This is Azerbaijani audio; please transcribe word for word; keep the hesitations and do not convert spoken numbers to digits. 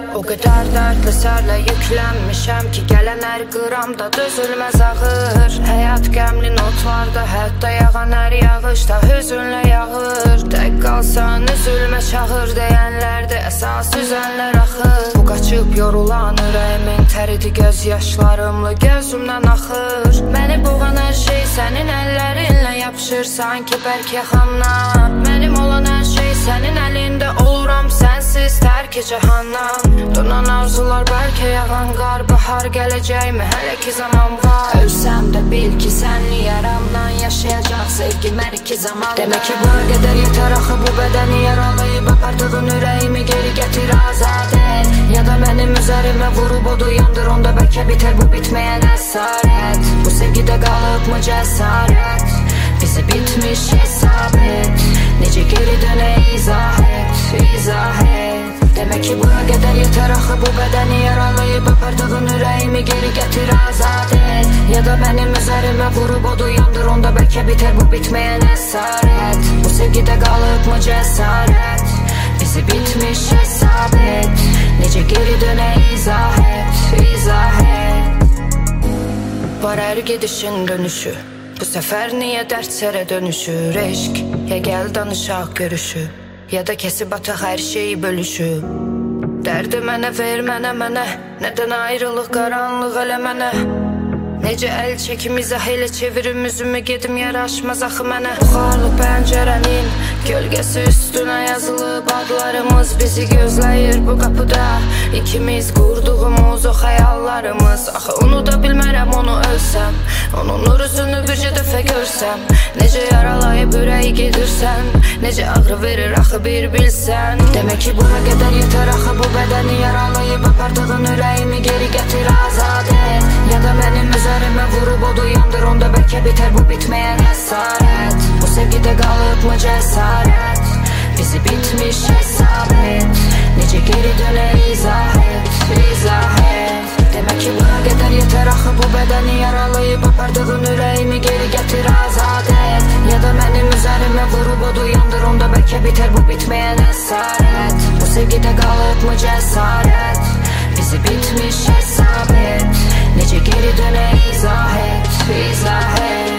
O qədər dərdlə sərlə yüklənmişəm ki, gələn hər qıramda dözülməz ağır. Həyat qəmli notlarda, hətta yağan hər yağışda hüzünlə yağır. Tək qalsan üzülmə çağır deyənlərdə əsas üzənlər axır. Bu qaçıb yorulan ürəyimin təridi göz yaşlarımla gözümdən axır. Məni boğan hər şey sənin əllərinlə yapışır sanki bəlkə yaxamdan. Mənim olan hər şey sənin əlində oluram sənsiz tərk cəhannam. Donan arzular bəlkə yağan qar, bahar gələcəkmi hələ ki zaman var. Ölsəm də bil ki sənli yaramdan yaşayacaq sevgim hər iki zamanda. Demək ki buna qədər yetər axı bu bədəni yaralayıb apardığın ürəyimi geri gətir azad et. Ya da mənim üzərimə vurub odu yandır, onda bəlkə bitər bu bitməyən əsarət. Bu sevgidə qalıbmı cəsarət, bizi bitmiş hesab et. Necə geri dönə izah et, izah et. Demək ki buna qədər yetər axı bu bədəni yaralayıb apardığın ürəyimi geri gətir azad et. Ya da mənim üzərimə vurub odu yandır, onda bəlkə bitər bu bitməyən əsarət. Bu sevgidə qalıbmı cəsarət, bizi bitmiş hesab et. Necə geri dönə izah et, izah et. Var hər gedişin dönüşü, bu səfər niyə dərdçərə dönüşür? Eşq, ya gəl danışaq görüşü, ya da kesib ataq hər şeyi bölüşüb. Dərdi mənə ver, mənə, mənə, nədən ayrılıq qaranlıq elə mənə. Necə əl çəkim izah elə çevirim üzümü gedim yaraşmaz axı mənə. Buxarlı pəncərənin gölgəsi üstünə yazılıb adlarımız bizi gözləyir bu qapıda. İkimiz qurduğumuz o xəyallarımız, axı unuda bilmərəm onu ölsəm. Onun nur üzünü bircə dəfə görsəm, necə yaralayıb ürəyi gedirsən, necə ağrı verir axı bir bilsən. Demək ki buna qədər yetər axı bu bədəni yaralayıb apardığın ürəyimi geri gətir azad et. Ya da mənim üzərimə vurub odu yandır, onda bəlkə bitər bu bitməyən əsarət. Bu sevgidə qalıbmı cəsarət, bizi bitmiş hesab et. Necə geri dönə izah et, izah et. Demək ki buna qədər yetər axı bu bədəni yaralayıb apardığın ürəyimi geri gətir azad et. Ya da mənim üzərimə vurub odu yandır, onda bəlkə bitər bu bitməyən əsarət. Bu sevgidə qalıbmı cəsarət, bizi bitmiş hesab et. Necə geri dönə izah et, izah et.